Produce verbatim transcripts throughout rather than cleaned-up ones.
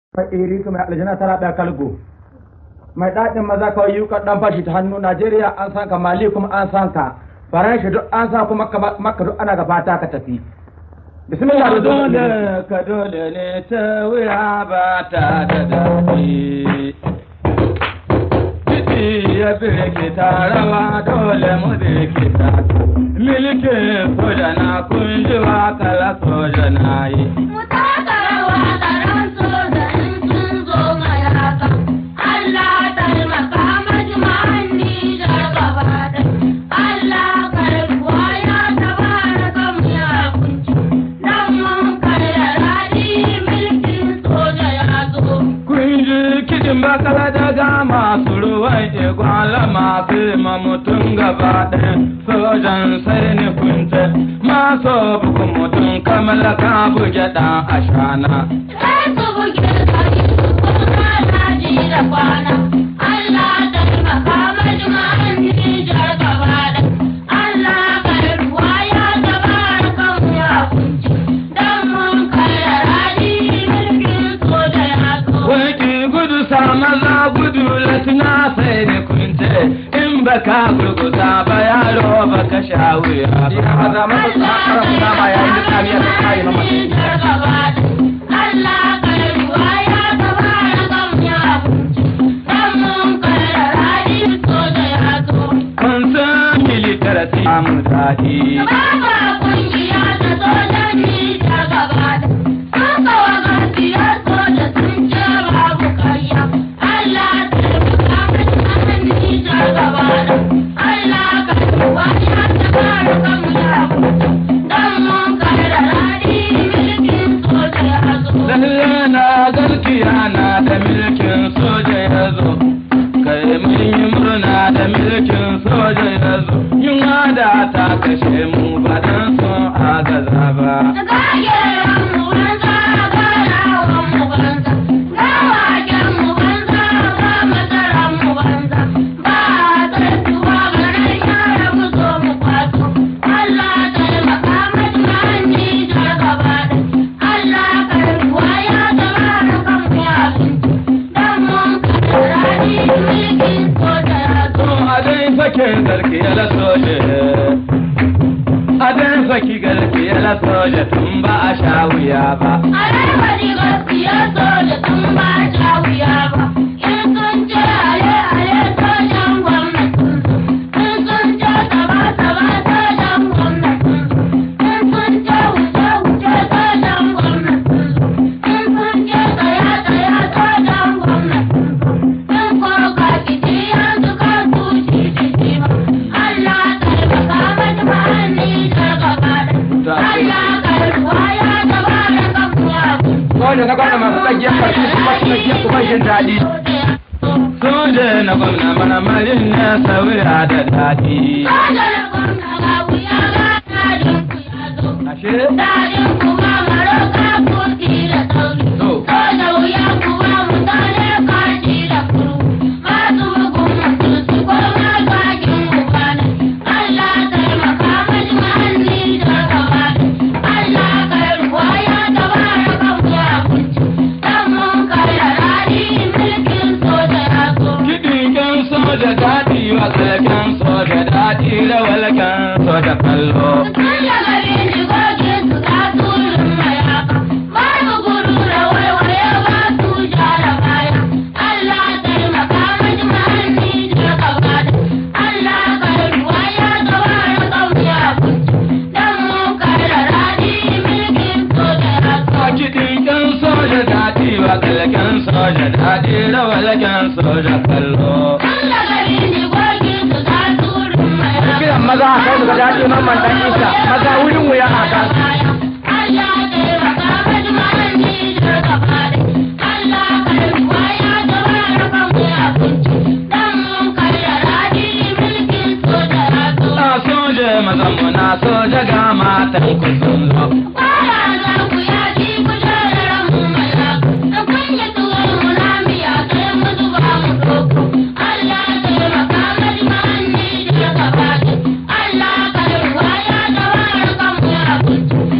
mai iri mai aljana tana da kalgo mai daɗin maza kawai yi ɗan fashi ta hannu Najeriya an san ka, Mali kuma an san ka, Faransa duk an san kuma Makka duk ana gaba ta ka tafi. Bismillah. Dole ka dole ne ta wuya ba ta da daɗi. Kiɗi ya birkita rawa dole mu birkita. Milkin soja na kun ji wa kala soja na yi. Mu taka rawa garan soja in sun zo mayaka. Allah taimaka majma'an Nijar gaba ɗaya. Allah karbuwa ya tabaraka mu ya kunci. Dan mun karya radi milkin soja ya zo. Kun ji kiɗin bakala daga masu ruwan igwala masu mamutun gaba ɗaya. Sojan sai ni kunce maso bugun mutum kamar ka buge ɗan ashana. Sai su buge gari su kuma daji da kwana. Allah taimaka majma'an Nijar gaba ɗaya. Allah karbuwa ya tabaraka mu ya kunci. Dan mun karya radi mulkin soja ya zo. Waki gudu sa maza gudu latina sai ni kunce in baka gurguta ba yaro baka sha wuya. Ya maza maza su hakarar kuma ma yayin da kamiyar da kayi na mace. Allah karbuwa ya tabaraka mu ya kunci. Dan mun karya radi soja ya zo. Kun san militarci mu daɗi. Baba kungiya ta sojan Nijar gaba ɗaya. Sun kawo gaskiya soja sun ce babu karya. Allah taimaka majma'an Nijar gaba ɗaya. Allah karbuwa ya tabaraka mu ya kunci. Dan mun karya radi milkin soja ya zo. Lalle na gaskiya na da milkin soja ya zo. Kai mun yi murna da milkin soja ya zo. Yunwa da ta kashe mu ba dan son agaza ba. Gageren mu banza, garawan mu banza, gawaken mu banza, ga masaran mu banza. Ba a tsartuwa garin yara mu zo mu kwato. Allah taimaka majma'an Nijar gaba ɗaya. Allah karbuwa ya tabaraka mu ya kunci. Dan mun karya radi mulkin soja ya zo. To a dai sake garkiya la soja. A dai saki garkiya la soja tun ba a sha wuya ba. Arewa ni gaskiya soja tun ba sha wuya ba. In sun ce ale ale sojan gwamnatin su. In sun ce saba saba sojan gwamnatin su. In sun ce wuce wuce sojan gwamnatin su. In sun ce tsaya tsaya sojan gwamnatin su. In ko ka kici yanzu ka tuci jiki ba. Allah taimaka majma'an Nijar gaba ɗaya. Allah karbuwa ya tabaraka mu ya kunci. Soja na gwamna masu tsakiyar karfi su masu tsakiyar kuma jin daɗi. Soja na gwamna mana marin na sauya da daɗi. Soja na gwamna ga wuya ga dadin ku ya zo. Ashe? Dadin ku ba maro ka kuti da sauri. To. Soja wuya ku ba mutane kaji da kuru. Masu bugun mutum su koma bakin mu bane. Allah taimaka majma'an Nijar gaba ɗaya. Allah karbuwa ya tabaraka mu ya kunci. Dan mun karya radi mulkin soja ya zo. Kiɗin soja daɗi wa kalkan soja daɗi rawalkan soja kallo. Kalla garin jigogin su ga tulun mayaka. Babu gudu da waiwaye ba su ja da baya. Allah taimaka majma'an Nijar gaba ɗaya. Allah karbuwa ya tabaraka mu ya kunci. Dan mun karya radi mulkin soja ya zo. A kiɗin soja daɗi wa kalkan soja daɗi rawalkan soja kallo. Kalla garin jigogin su ga tulun mayaka. Kiran maza a kai su ga daɗi mamman ɗan isa, maza wurin wuya a kan. Allah taimaka majma'an Nijar gaba ɗaya. Allah karbuwa ya tabaraka mu ya kunci. Dan mun karya radi mulkin soja ya zo. Na soja mazan mu na soja ga matan ku sun zo. Kwaya za ku yaji ku share mu mayaka. Da kun yi tuwon mu na miya sai mu zuba mu doko. Allah taimaka majma'an Nijar gaba ɗaya. Allah karbuwa ya tabaraka mu ya kunci.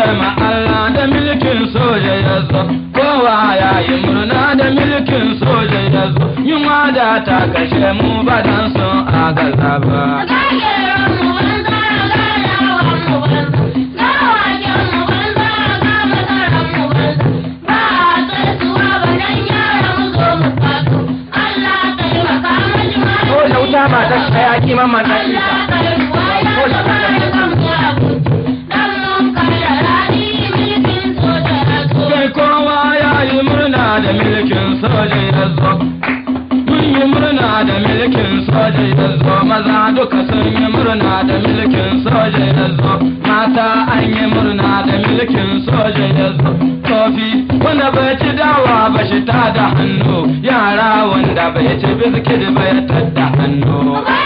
godar ma Allah da milkin soja ya zo, kowa ya yi murna da milkin soja ya zo, yunwa da ta kashe mu ba dan sun agaza ba. Soja wuta ba ta hayaki mamman ta isa. Kai kowa ya yi murna da milkin soja ya zo. Mun yi murna da milkin soja ya zo. Maza duka sun yi murna da milkin soja ya zo. Mata an yi murna da milkin soja ya zo. Kofi wanda bai ci dawa ba shi ta da hannu. Yara wanda bai ci biskit ba ya tadda hannu.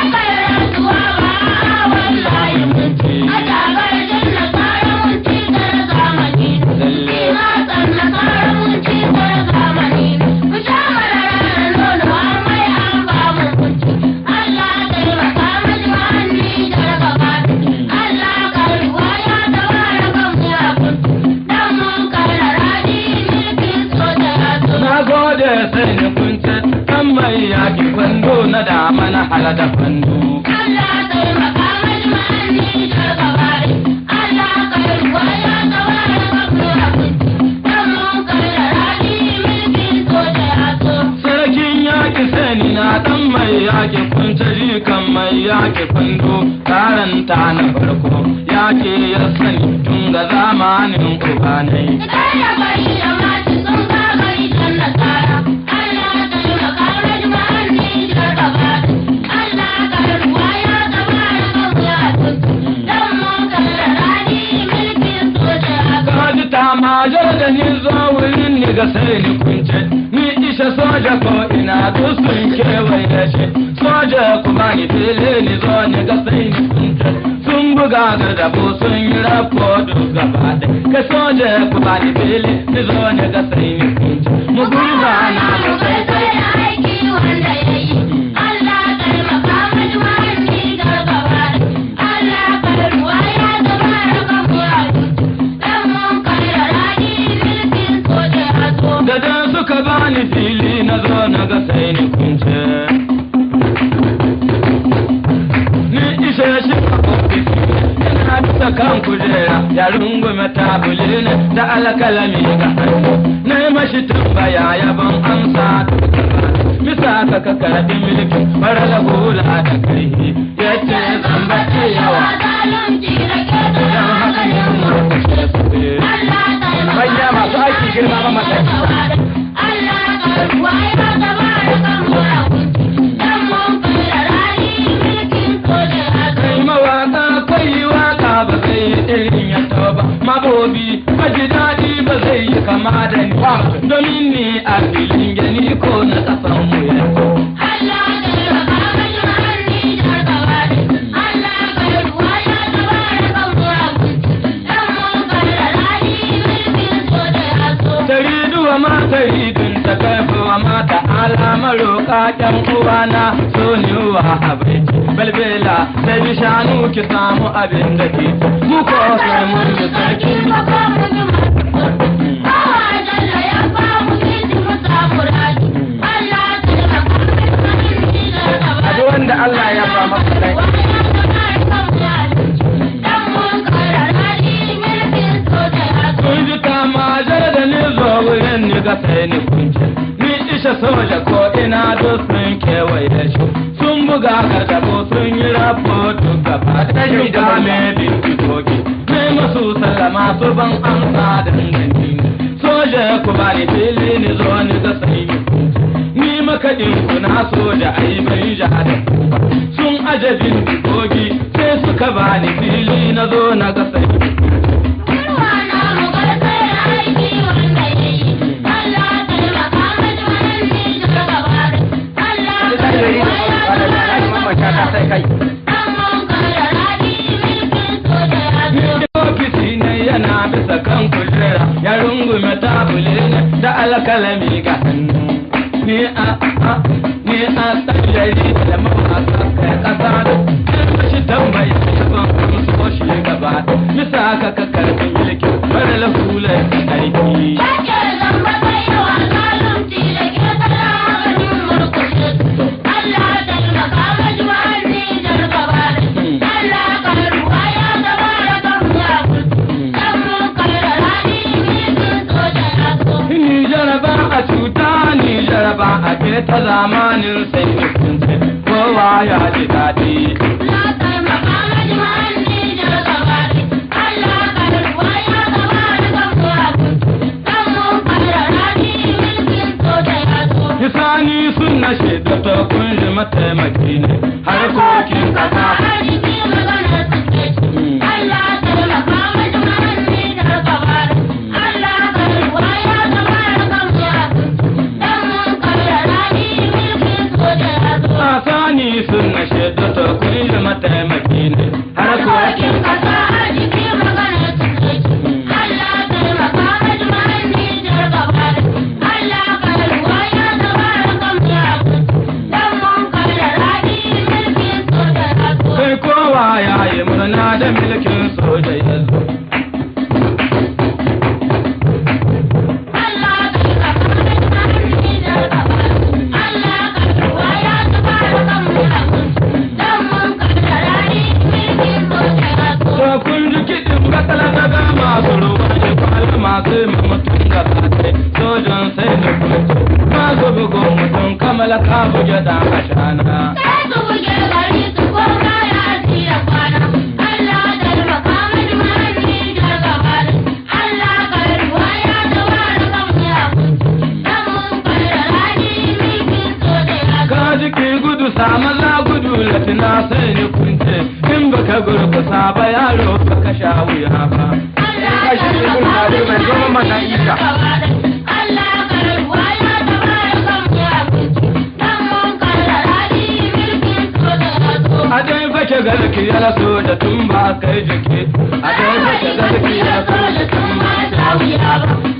Sai ni kunce kan mai yaki kwando na dama na halada kwando. Allah taimaka majmani da gabari, Allah karwa ya gabara kabura kunci, dan mun kalla rani milkin soja ya so. Sarkin yaki sai ni na dan mai yaki kunce jikan mai yaki kwando, karanta na farko yaki ya sani tun ga zamanin ubanai. Idan ya bari da mace sun gagari dan nasara. Majar da ni zo wurin ni ga sai ni kunce, ni isha soja ko ina dusun kewaye shi, soja kuma ni fili ni zo ni ga sai ni kunce, sun buga gardabo sun yi rafo duk gaba da, ka soja kuma ni fili ni zo ni ga sai ni kunce, mu gurba na ga sai sai aiki wanda ya yi, Allah taimaka majmani da gaba da, Allah karwa ya gaba da kamura da dan suka bani fili na zo na ga sai ni kunce, ni ishe shi a ofisi yana bisa kan kujera ya rungume tabuli ne da alkalami ga hannu, na yi mashi tambaya yaban amsa bisa ka ka karɓi mulkin farar hula da karfi ya ce zan bace yawa don haka ne mu kushe su manya masu aiki girma ba mataki. Kai mawaka kai waka ba zai yi irin ya ba, mabobi maji daɗi ba zai yi kama da ni ba, domin ni a filin gani ko na ƙasan mu yanzu. Mata idun ta karfi wa mata alamar roƙa ƴan uwana so ni wa abinci balbela sai bi shanu ki samu abin da ke mu ko sai mun ji sarki a wanda Allah ya ba maka kai kun ji kama jara da ni zo wurin ni ga sai ni kunce, ni isha soja ko ina duk sun kewaye shi, sun buga gargabo sun yi rafoto gaba da shuga mai bincikoki, mai masu sallama su ban amsa da gani, soja ku ba ni fili ni zo ni ga sai ni kunce, ni makaɗin kuna soja ai bai ja da kuba, sun aje bincikoki sai suka ba ni fili na zo na ga sai ni kunce. Ofisi ne yana bisa kan kujera ya rungume tabule ne da alkalami ga hannu. Ni a a ni a tsayyari da mawasa kai kasa da shi tambayi ban so shi ga gaba bisa ka ka karfi mulkin farar hular sarki. Yake zamba kai yawa zalunci da ke tsara maganin murkushe. Allah taimaka majuwan Nijar gaba da. Allah karuwa ya gaba da kan yakul. Dan mun kaira rani mulkin soja ya so. Nijar ba a cuta Nijar ba a ke ta zamanin sai hukunce kowa ya ji daɗi. Allah taimaka majuwan Nijar gaba da. Allah karuwa ya gaba da kan yakul. Dan mun kaira rani mulkin soja ya so. Hisani sun na shaida ta kunshi mataimaki ne harkokin kasa. Arziki magana suke ci. Allah taimaka majuwan Nijar gaba da. Allah karuwa ya gaba da kan yakul. Dan mun kaira rani mulkin soja ya so. Sani sun na shaida ta kunshi mataimaki ne harkokin Harkokin kasa arziki magana suke ci. Allah taimaka majuwan Nijar gaba da. Allah karuwa ya gaba da kan yakul. Dan mun kaira rani mulkin soja ya so. kai kowa ya yi murna da mulkin soja ya zo. Allah taimaka majuwan Nijar gaba da. Allah karuwa ya gaba da kan yakul. Dan mun kaira rani mulkin soja ya so. To kun ji kiɗin bakala daga masu ruwa da kwallo masu mutum gaba ɗaya sojan sai da kunce masu bugun mutum kamala ka buge da ashana. Sai su buge gari su koma ya tira kwana. Allah taimaka majuwan Nijar gaba da. Allah karuwa ya gaba da kan yakul. Dan mun kaira rani mulkin soja ya so. Ka ji ki gudu sama za gudu latina sai ni kunce in baka gurgusa ba yaro baka sha wuya ba. Allah Kashi ne kun haɗu mai zama mana isa. Allah karuwa ya gaba da kan yakul. Dan mun kaira rani mulkin soja ya so. A dai fake garki ya so da tun ba kai jiki. A dai fake garki ya so da tun ba Tun ba sha wuya ba.